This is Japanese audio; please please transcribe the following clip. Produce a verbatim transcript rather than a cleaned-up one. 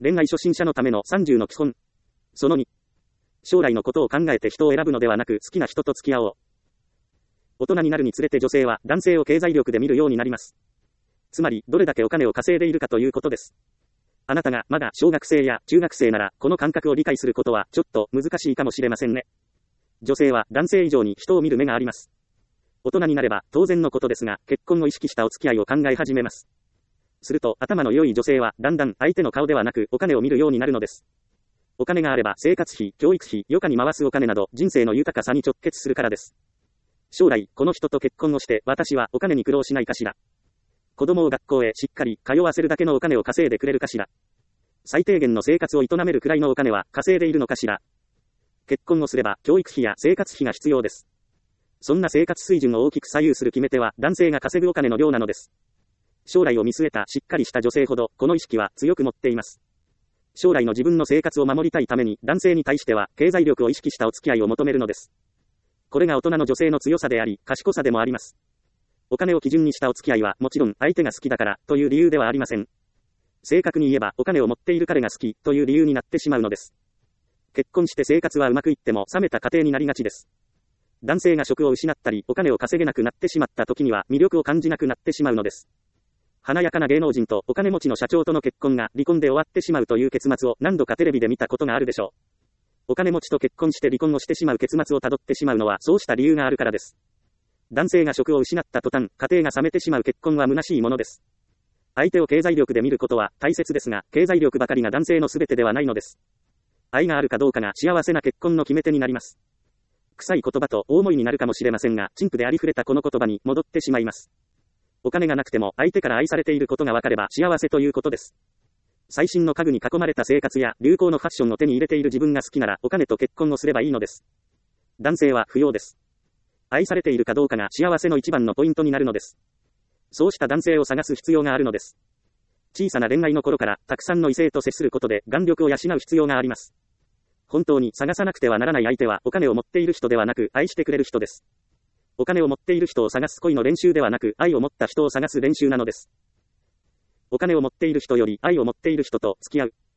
恋愛初心者のためのさんじゅうの基本。そのに。将来のことを考えて人を選ぶのではなく好きな人と付き合おう。大人になるにつれて女性は男性を経済力で見るようになります。つまり、どれだけお金を稼いでいるかということです。あなたがまだ小学生や中学生なら、この感覚を理解することはちょっと難しいかもしれませんね。女性は男性以上に人を見る目があります。大人になれば当然のことですが、結婚を意識したお付き合いを考え始めます。すると、頭の良い女性はだんだん相手の顔ではなくお金を見るようになるのです。お金があれば生活費、教育費、余暇に回すお金など人生の豊かさに直結するからです。将来、この人と結婚をして私はお金に苦労しないかしら。子供を学校へしっかり通わせるだけのお金を稼いでくれるかしら。最低限の生活を営めるくらいのお金は稼いでいるのかしら。結婚をすれば教育費や生活費が必要です。そんな生活水準を大きく左右する決め手は男性が稼ぐお金の量なのです。将来を見据えたしっかりした女性ほどこの意識は強く持っています。将来の自分の生活を守りたいために男性に対しては経済力を意識したお付き合いを求めるのです。これが大人の女性の強さであり、賢さでもあります。お金を基準にしたお付き合いはもちろん相手が好きだからという理由ではありません。正確に言えばお金を持っている彼が好きという理由になってしまうのです。結婚して生活はうまくいっても冷めた家庭になりがちです。男性が職を失ったりお金を稼げなくなってしまった時には魅力を感じなくなってしまうのです。華やかな芸能人とお金持ちの社長との結婚が離婚で終わってしまうという結末を何度かテレビで見たことがあるでしょう。お金持ちと結婚して離婚をしてしまう結末をたどってしまうのはそうした理由があるからです。男性が職を失った途端、家庭が冷めてしまう結婚は虚しいものです。相手を経済力で見ることは大切ですが、経済力ばかりが男性の全てではないのです。愛があるかどうかが幸せな結婚の決め手になります。臭い言葉と大思いになるかもしれませんが、陳腐でありふれたこの言葉に戻ってしまいます。お金がなくても相手から愛されていることが分かれば幸せということです。最新の家具に囲まれた生活や流行のファッションを手に入れている自分が好きならお金と結婚をすればいいのです。男性は不要です。愛されているかどうかが幸せの一番のポイントになるのです。そうした男性を探す必要があるのです。小さな恋愛の頃からたくさんの異性と接することで眼力を養う必要があります。本当に探さなくてはならない相手はお金を持っている人ではなく愛してくれる人です。お金を持っている人を探す恋の練習ではなく愛を持った人を探す練習なのです。お金を持っている人より愛を持っている人と付き合う。